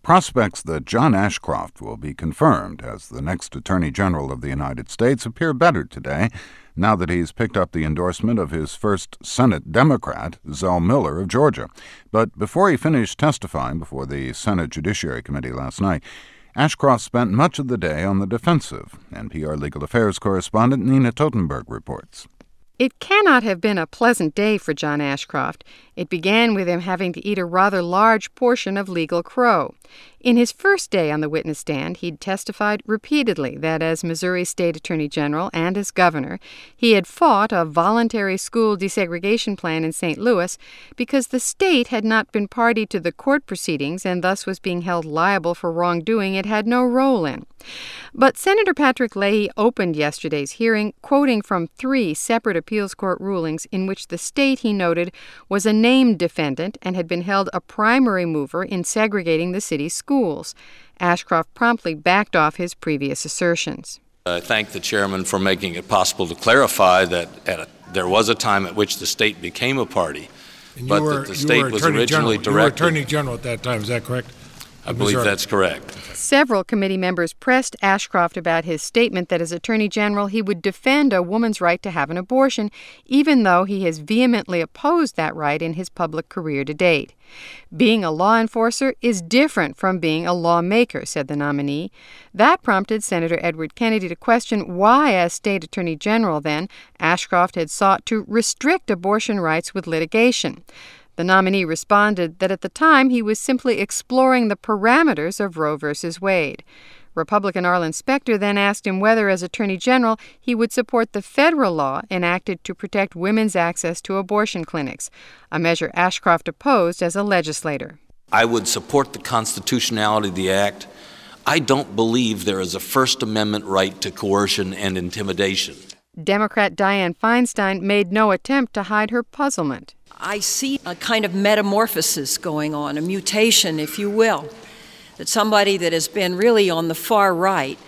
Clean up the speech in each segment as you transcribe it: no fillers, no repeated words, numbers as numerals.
Prospects that John Ashcroft will be confirmed as the next Attorney General of the United States appear better today, now that he's picked up the endorsement of his first Senate Democrat, Zell Miller of Georgia. But before he finished testifying before the Senate Judiciary Committee last night, Ashcroft spent much of the day on the defensive. NPR Legal Affairs correspondent Nina Totenberg reports. It cannot have been a pleasant day for John Ashcroft. It began with him having to eat a rather large portion of legal crow. In his first day on the witness stand, he'd testified repeatedly that as Missouri State Attorney General and as governor, he had fought a voluntary school desegregation plan in St. Louis because the state had not been party to the court proceedings and thus was being held liable for wrongdoing it had no role in. But Senator Patrick Leahy opened yesterday's hearing quoting from 3 separate appeals court rulings in which the state, he noted, was a named defendant and had been held a primary mover in segregating the city's schools. Ashcroft promptly backed off his previous assertions. I thank the chairman for making it possible to clarify that there was a time at which the state became a party, but that the state was originally directed. You were Attorney General at that time, is that correct? I believe that's correct. Several committee members pressed Ashcroft about his statement that as Attorney General he would defend a woman's right to have an abortion, even though he has vehemently opposed that right in his public career to date. Being a law enforcer is different from being a lawmaker, said the nominee. That prompted Senator Edward Kennedy to question why, as State Attorney General then, Ashcroft had sought to restrict abortion rights with litigation. The nominee responded that at the time he was simply exploring the parameters of Roe v. Wade. Republican Arlen Specter then asked him whether, as Attorney General, he would support the federal law enacted to protect women's access to abortion clinics, a measure Ashcroft opposed as a legislator. I would support the constitutionality of the act. I don't believe there is a First Amendment right to coercion and intimidation. Democrat Dianne Feinstein made no attempt to hide her puzzlement. I see a kind of metamorphosis going on, a mutation, if you will, that somebody that has been really on the far right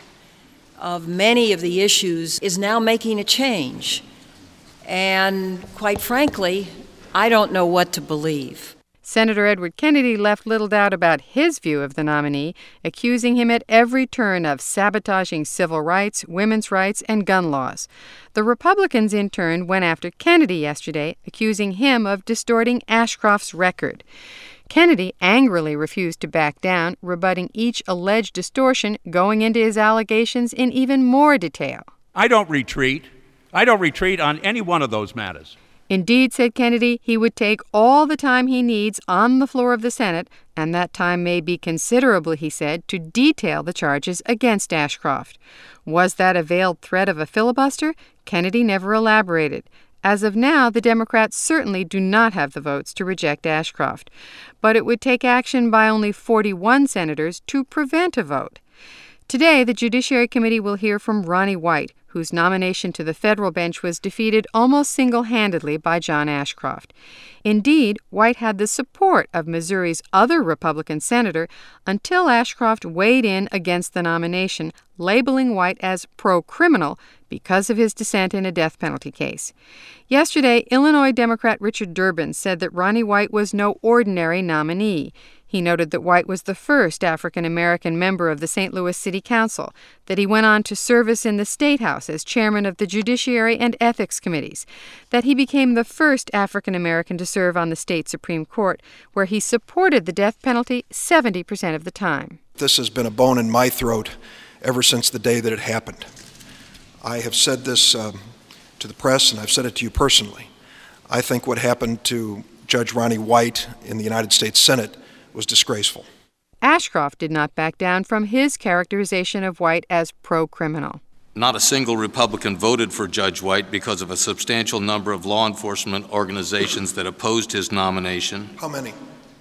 of many of the issues is now making a change. And quite frankly, I don't know what to believe. Senator Edward Kennedy left little doubt about his view of the nominee, accusing him at every turn of sabotaging civil rights, women's rights, and gun laws. The Republicans, in turn, went after Kennedy yesterday, accusing him of distorting Ashcroft's record. Kennedy angrily refused to back down, rebutting each alleged distortion, going into his allegations in even more detail. I don't retreat. I don't retreat on any one of those matters. Indeed, said Kennedy, he would take all the time he needs on the floor of the Senate, and that time may be considerable, he said, to detail the charges against Ashcroft. Was that a veiled threat of a filibuster? Kennedy never elaborated. As of now, the Democrats certainly do not have the votes to reject Ashcroft, but it would take action by only 41 senators to prevent a vote. Today, the Judiciary Committee will hear from Ronnie White, whose nomination to the federal bench was defeated almost single-handedly by John Ashcroft. Indeed, White had the support of Missouri's other Republican senator until Ashcroft weighed in against the nomination, labeling White as pro-criminal because of his dissent in a death penalty case. Yesterday, Illinois Democrat Richard Durbin said that Ronnie White was no ordinary nominee. He noted that White was the first African-American member of the St. Louis City Council, that he went on to service in the State House as chairman of the Judiciary and Ethics Committees, that he became the first African-American to serve on the state Supreme Court, where he supported the death penalty 70% of the time. This has been a bone in my throat ever since the day that it happened. I have said this to the press, and I've said it to you personally. I think what happened to Judge Ronnie White in the United States Senate was disgraceful. Ashcroft did not back down from his characterization of White as pro-criminal. Not a single Republican voted for Judge White because of a substantial number of law enforcement organizations that opposed his nomination. How many?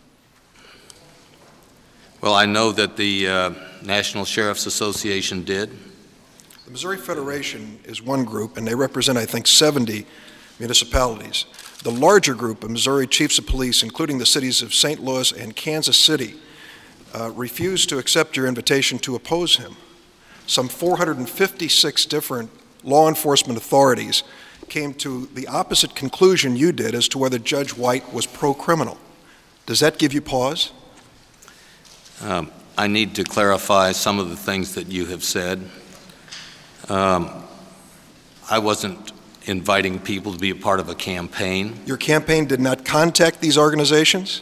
Well, I know that the National Sheriff's Association did. The Missouri Federation is one group, and they represent, I think, 70 municipalities. The larger group of Missouri chiefs of police, including the cities of St. Louis and Kansas City, refused to accept your invitation to oppose him. Some 456 different law enforcement authorities came to the opposite conclusion you did as to whether Judge White was pro-criminal. Does that give you pause? I need to clarify some of the things that you have said. I wasn't inviting people to be a part of a campaign. Your campaign did not contact these organizations?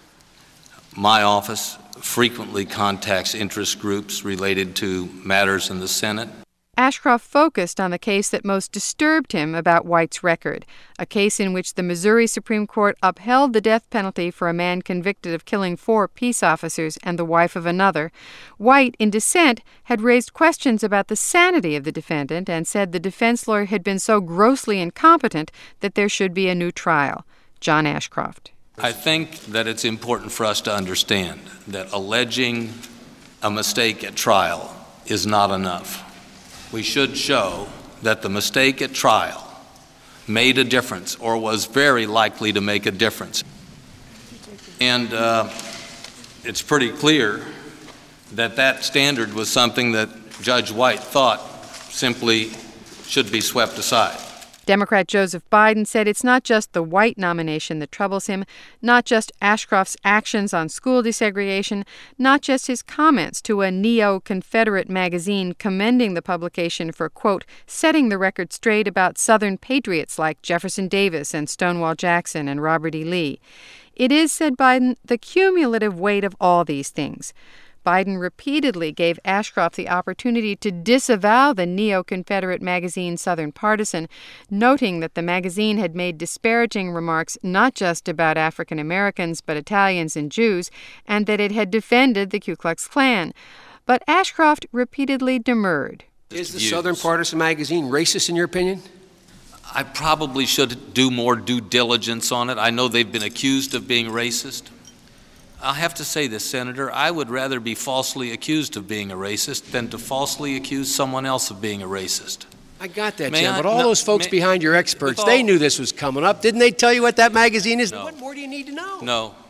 My office frequently contacts interest groups related to matters in the Senate. Ashcroft focused on the case that most disturbed him about White's record, a case in which the Missouri Supreme Court upheld the death penalty for a man convicted of killing 4 peace officers and the wife of another. White, in dissent, had raised questions about the sanity of the defendant and said the defense lawyer had been so grossly incompetent that there should be a new trial. John Ashcroft. I think that it's important for us to understand that alleging a mistake at trial is not enough. We should show that the mistake at trial made a difference or was very likely to make a difference. And it's pretty clear that that standard was something that Judge White thought simply should be swept aside. Democrat Joseph Biden said it's not just the White nomination that troubles him, not just Ashcroft's actions on school desegregation, not just his comments to a neo-Confederate magazine commending the publication for, quote, setting the record straight about Southern patriots like Jefferson Davis and Stonewall Jackson and Robert E. Lee. It is, said Biden, the cumulative weight of all these things. Biden repeatedly gave Ashcroft the opportunity to disavow the neo-Confederate magazine Southern Partisan, noting that the magazine had made disparaging remarks not just about African Americans but Italians and Jews, and that it had defended the Ku Klux Klan. But Ashcroft repeatedly demurred. Is the Southern Partisan magazine racist in your opinion? I probably should do more due diligence on it. I know they've been accused of being racist. I'll have to say this, Senator, I would rather be falsely accused of being a racist than to falsely accuse someone else of being a racist. I got that, Jim, but all those folks behind your experts, they knew this was coming up. Didn't they tell you what that magazine is? No. What more do you need to know?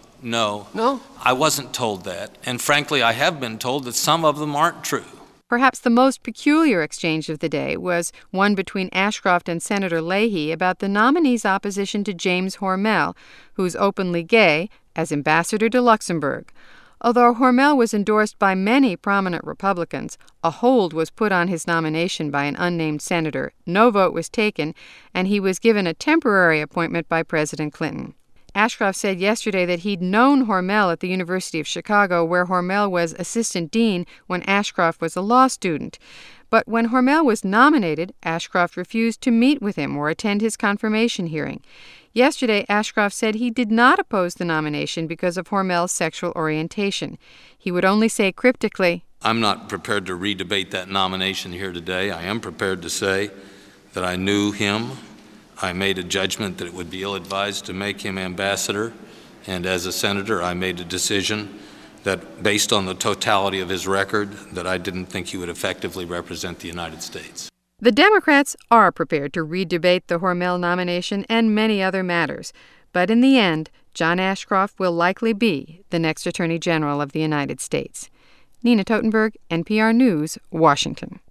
No. I wasn't told that. And frankly, I have been told that some of them aren't true. Perhaps the most peculiar exchange of the day was one between Ashcroft and Senator Leahy about the nominee's opposition to James Hormel, who's openly gay, as ambassador to Luxembourg. Although Hormel was endorsed by many prominent Republicans, a hold was put on his nomination by an unnamed senator, no vote was taken, and he was given a temporary appointment by President Clinton. Ashcroft said yesterday that he'd known Hormel at the University of Chicago, where Hormel was assistant dean when Ashcroft was a law student. But when Hormel was nominated, Ashcroft refused to meet with him or attend his confirmation hearing. Yesterday, Ashcroft said he did not oppose the nomination because of Hormel's sexual orientation. He would only say cryptically, I'm not prepared to re-debate that nomination here today. I am prepared to say that I knew him. I made a judgment that it would be ill-advised to make him ambassador, and as a senator, I made a decision that, based on the totality of his record, that I didn't think he would effectively represent the United States. The Democrats are prepared to re-debate the Hormel nomination and many other matters, but in the end, John Ashcroft will likely be the next Attorney General of the United States. Nina Totenberg, NPR News, Washington.